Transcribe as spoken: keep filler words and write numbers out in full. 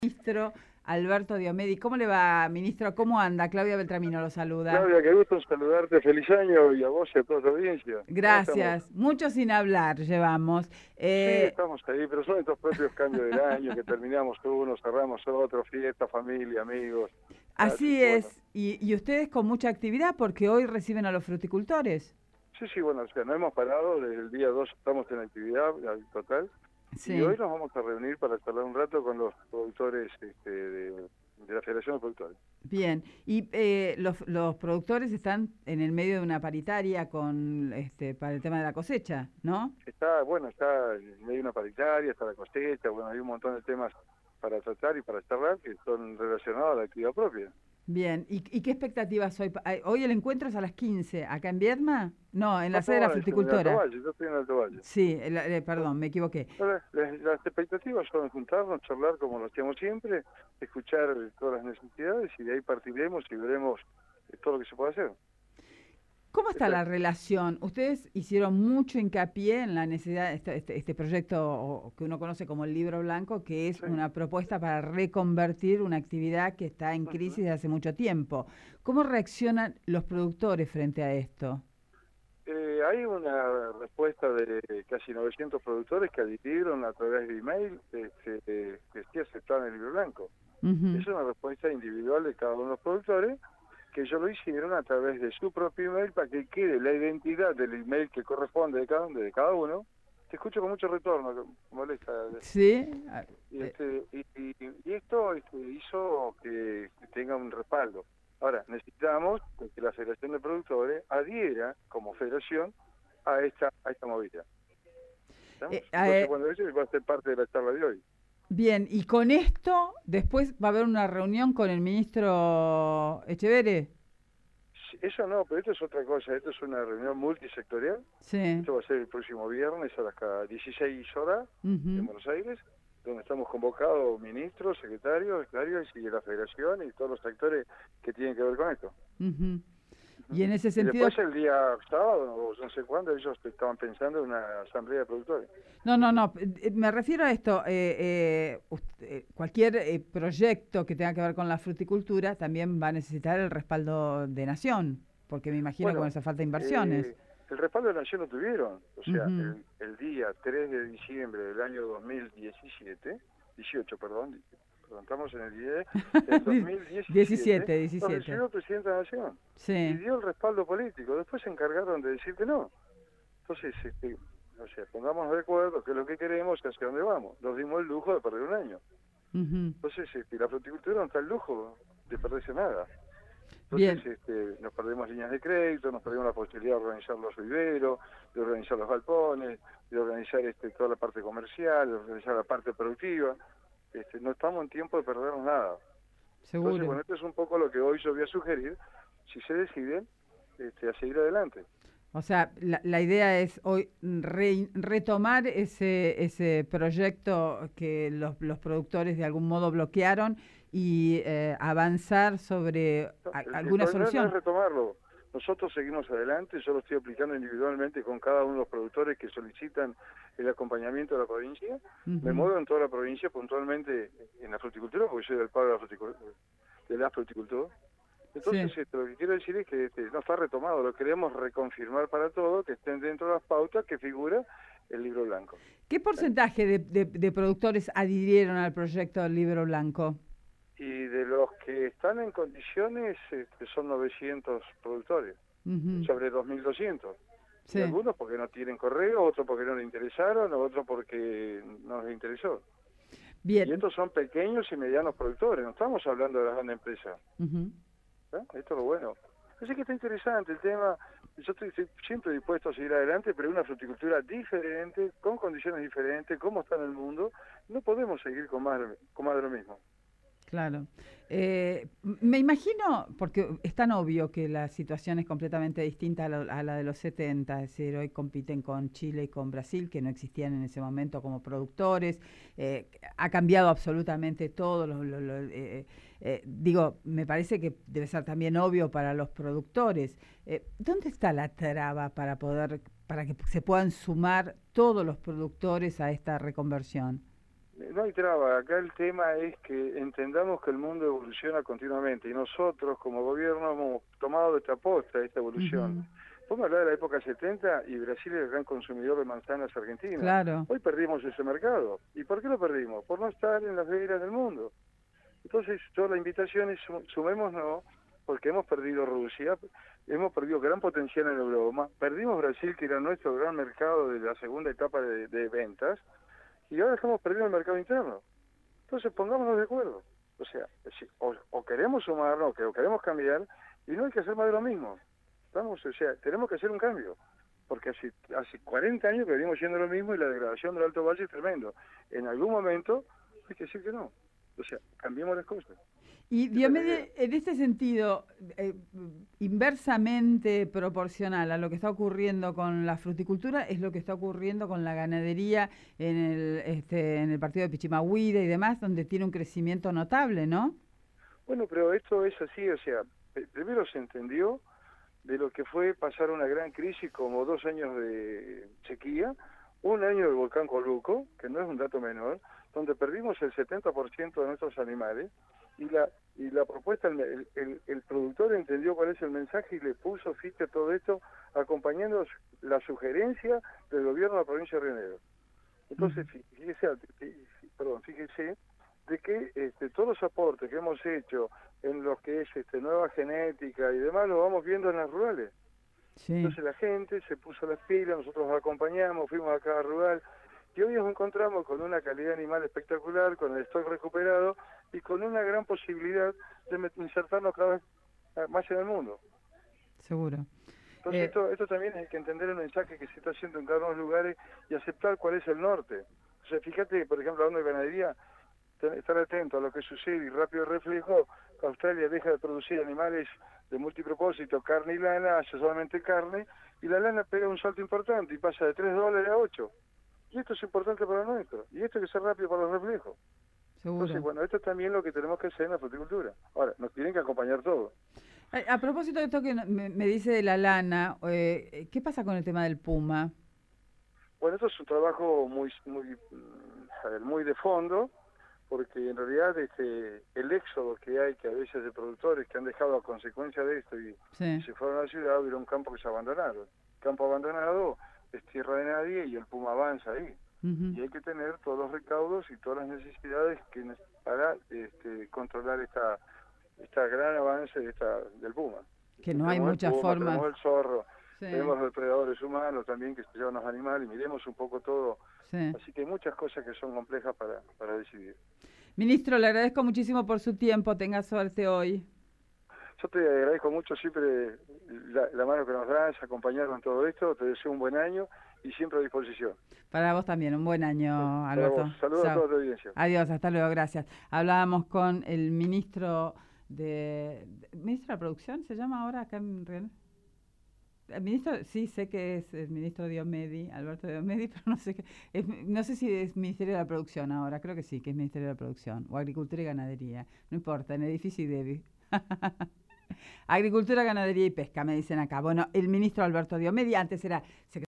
Ministro Alberto Diomedi. ¿Cómo le va, ministro? ¿Cómo anda? Claudia Beltramino lo saluda. Claudia, qué gusto saludarte. Feliz año y a vos y a toda tu audiencia. Gracias. Mucho sin hablar llevamos. Sí, Eh, estamos ahí, pero son estos propios cambios del año que terminamos uno, cerramos otro, fiesta, familia, amigos. así que, bueno. es. Y, y ustedes con mucha actividad porque hoy reciben a los fruticultores. Sí, sí, bueno, o sea, no hemos parado. Desde el día dos estamos en actividad total. Sí. Y hoy nos vamos a reunir para charlar un rato con los productores este, de, de la Federación de Productores. Bien, y eh, los, los productores están en el medio de una paritaria con este para el tema de la cosecha, ¿no? Está, bueno, está en medio de una paritaria, está la cosecha, bueno, hay un montón de temas para tratar y para charlar que son relacionados a la actividad propia. Bien, ¿y, y qué expectativas hoy? ¿Hoy el encuentro es a las quince? ¿Acá en Viedma? No, en la No, sede de la no, es en fruticultora. Alto Valle, yo estoy en Alto Valle. Sí, el, eh, perdón, me equivoqué. Las, las, las expectativas son juntarnos, charlar como lo hacemos siempre, escuchar todas las necesidades y de ahí partiremos y veremos todo lo que se puede hacer. ¿Cómo está la relación? Ustedes hicieron mucho hincapié en la necesidad de este, este, este proyecto que uno conoce como el Libro Blanco, que es sí. una propuesta para reconvertir una actividad que está en crisis uh-huh. desde hace mucho tiempo. ¿Cómo reaccionan los productores frente a esto? Eh, hay una respuesta de casi novecientos productores que adhirieron a través de email este, que sí aceptaron el Libro Blanco. Uh-huh. Es una respuesta individual de cada uno de los productores, que ellos lo hicieron a través de su propio email para que quede la identidad del email que corresponde de cada, de cada uno. Te escucho con mucho retorno, molesta. Sí. Y, este, y, y, y esto este, hizo que, que tenga un respaldo. Ahora, necesitamos que la Federación de Productores adhiera como federación a esta, a esta movida. Eh, Entonces, eh, bueno, eso va a ser parte de la charla de hoy. Bien, y con esto, después va a haber una reunión con el ministro Echeverri. Eso no, pero esto es otra cosa. Esto es una reunión multisectorial. Sí. Esto va a ser el próximo viernes a las dieciséis horas uh-huh. en Buenos Aires, donde estamos convocados ministros, secretarios, secretarios y de la Federación y todos los actores que tienen que ver con esto. Uh-huh. Y en ese sentido... Y después el día sábado, o no sé cuándo, ellos estaban pensando en una asamblea de productores. No, no, no, me refiero a esto, eh, eh, usted, cualquier eh, proyecto que tenga que ver con la fruticultura también va a necesitar el respaldo de Nación, porque me imagino bueno, que con esa falta de inversiones. Eh, el respaldo de Nación lo tuvieron, o sea, uh-huh. el, el día tres de diciembre del año dos mil diecisiete, dieciocho, perdón, estamos en el diez, del dos mil diecisiete, diecisiete, diecisiete. Lo recibió el presidente de la Nación sí. y dio el respaldo político. Después se encargaron de decir que no. Entonces, este, o sea, pongámonos de acuerdo que es lo que queremos y hacia dónde vamos. Nos dimos el lujo de perder un año. Uh-huh. Entonces, este, la fruticultura no está el lujo de perderse nada. Bien. Entonces, este, nos perdemos líneas de crédito, nos perdemos la posibilidad de organizar los viveros, de organizar los galpones, de organizar este, toda la parte comercial, de organizar la parte productiva. Este, no estamos en tiempo de perdernos nada. Seguro. Entonces, bueno, esto es un poco lo que hoy yo voy a sugerir, si se deciden, este, a seguir adelante. O sea, la, la idea es hoy re, retomar ese ese proyecto que los, los productores de algún modo bloquearon y eh, avanzar sobre no, a, el, alguna el solución. No es retomarlo. Nosotros seguimos adelante, yo lo estoy aplicando individualmente con cada uno de los productores que solicitan el acompañamiento de la provincia. Uh-huh. Me muevo en toda la provincia, puntualmente en la fruticultura, porque soy del paro de la fruticultura, de la fruticultura. Entonces, sí. esto, lo que quiero decir es que este, no está retomado, lo queremos reconfirmar para todo, que estén dentro de las pautas que figura el Libro Blanco. ¿Qué porcentaje de, de, de productores adhirieron al proyecto del Libro Blanco? Y de los que están en condiciones, este, son novecientos productores, uh-huh. sobre dos mil doscientos. Sí. Y algunos porque no tienen correo, otros porque no les interesaron, otros porque no les interesó. Bien. Y estos son pequeños y medianos productores, no estamos hablando de las grandes empresas. Uh-huh. ¿Eh? Esto es lo bueno. Así que está interesante el tema. Yo estoy, estoy siempre dispuesto a seguir adelante, pero una fruticultura diferente, con condiciones diferentes, como está en el mundo. No podemos seguir con más, con más de lo mismo. Claro. Eh, me imagino, porque es tan obvio que la situación es completamente distinta a, lo, a la de los setenta, es decir, hoy compiten con Chile y con Brasil, que no existían en ese momento como productores, eh, ha cambiado absolutamente todo, lo, lo, lo, eh, eh, digo, me parece que debe ser también obvio para los productores. Eh, ¿Dónde está la traba para poder, para que se puedan sumar todos los productores a esta reconversión? No hay traba, acá el tema es que entendamos que el mundo evoluciona continuamente y nosotros como gobierno hemos tomado esta posta, esta evolución. Uh-huh. Podemos hablar de la época setenta y Brasil era el gran consumidor de manzanas argentinas. Claro. Hoy perdimos ese mercado. ¿Y por qué lo perdimos? Por no estar en las veras del mundo. Entonces, toda la invitación es sumémonos, porque hemos perdido Rusia, hemos perdido gran potencial en Europa, perdimos Brasil, que era nuestro gran mercado de la segunda etapa de, de ventas, y ahora estamos perdiendo el mercado interno. Entonces pongámonos de acuerdo. O sea, si, o, o queremos sumarnos, o queremos cambiar, y no hay que hacer más de lo mismo. Vamos, o sea, tenemos que hacer un cambio. Porque hace, hace cuarenta años que venimos haciendo lo mismo y la degradación del Alto Valle es tremendo. En algún momento hay que decir que no. O sea, cambiemos las cosas. Y Diomedes, en este sentido, eh, inversamente proporcional a lo que está ocurriendo con la fruticultura es lo que está ocurriendo con la ganadería en el, este, en el partido de Pichimahuida y demás, donde tiene un crecimiento notable, ¿no? Bueno, pero esto es así, o sea, primero se entendió de lo que fue pasar una gran crisis como dos años de sequía, un año del volcán Coluco, que no es un dato menor, donde perdimos el setenta por ciento de nuestros animales, y la y la propuesta, el, el, el productor entendió cuál es el mensaje y le puso ficha a todo esto, acompañando la sugerencia del gobierno de la provincia de Río Negro. Entonces, fíjese, perdón, fíjese de que este, todos los aportes que hemos hecho en lo que es este, nueva genética y demás, lo vamos viendo en las rurales. Sí. Entonces la gente se puso las pilas, nosotros los acompañamos, fuimos a cada rural, y hoy nos encontramos con una calidad animal espectacular, con el stock recuperado y con una gran posibilidad de insertarnos cada vez más en el mundo. Seguro. Entonces eh, esto, esto también hay que entender el mensaje que se está haciendo en cada uno de los lugares y aceptar cuál es el norte. O sea, fíjate, por ejemplo, hablando de ganadería, estar atento a lo que sucede y rápido reflejo, Australia deja de producir animales de multipropósito, carne y lana, hace solamente carne, y la lana pega un salto importante y pasa de tres dólares a ocho. Y esto es importante para nosotros, y esto hay que ser rápido para los reflejos. Seguro. Entonces, bueno, esto es también lo que tenemos que hacer en la fruticultura. Ahora, nos tienen que acompañar todos. A, a propósito de esto que me, me dice de la lana, eh, ¿qué pasa con el tema del puma? Bueno, esto es un trabajo muy muy muy de fondo, porque en realidad este el éxodo que hay, que a veces de productores que han dejado a consecuencia de esto y, sí. y se fueron a la ciudad, hubo un campo que se abandonaron. Campo abandonado es tierra de nadie y el puma avanza ahí. Uh-huh. Y hay que tener todos los recaudos y todas las necesidades que para este, controlar esta esta gran avance de esta del puma. Que no hay muchas formas. Tenemos el zorro, sí. Tenemos los depredadores humanos también que se llevan los animales, miremos un poco todo. Sí. Así que hay muchas cosas que son complejas para, para decidir. Ministro, le agradezco muchísimo por su tiempo, tenga suerte hoy. Yo te agradezco mucho siempre la, la mano que nos das, acompañarnos en todo esto, te deseo un buen año y siempre a disposición. Para vos también, un buen año, sí, Alberto. Saludos a toda tu audiencia. Adiós, hasta luego, gracias. Hablábamos con el ministro de... ¿Ministro de la Producción se llama ahora acá en Real? El ministro, sí, sé que es el ministro Diomedi, Alberto Diomedi, pero no sé qué, es, no sé si es Ministerio de la Producción ahora, creo que sí, que es Ministerio de la Producción, o Agricultura y Ganadería, no importa, en edificio y Debi. Agricultura, Ganadería y Pesca, me dicen acá. Bueno, el ministro Alberto Diomedi, antes era secretario